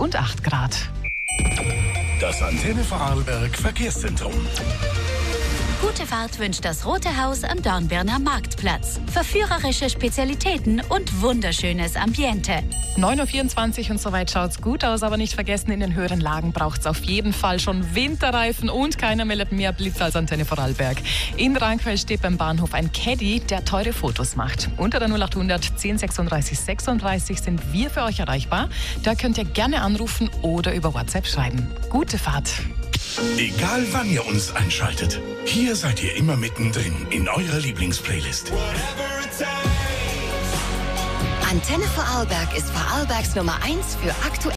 und 8 Grad. Das Antenne Vorarlberg Verkehrszentrum. Gute Fahrt wünscht das Rote Haus am Dornbirner Marktplatz. Verführerische Spezialitäten und wunderschönes Ambiente. 9.24 Uhr und soweit schaut's gut aus, aber nicht vergessen, in den höheren Lagen braucht's auf jeden Fall schon Winterreifen und keiner meldet mehr Blitz als Antenne Vorarlberg. In Rangquell steht beim Bahnhof ein Caddy, der teure Fotos macht. Unter der 0800 10 36 36 sind wir für euch erreichbar. Da könnt ihr gerne anrufen oder über WhatsApp schreiben. Gute Fahrt! Egal wann ihr uns einschaltet, hier seid ihr immer mittendrin in eurer Lieblingsplaylist. Antenne Vorarlberg ist Vorarlbergs Nummer 1 für aktuelle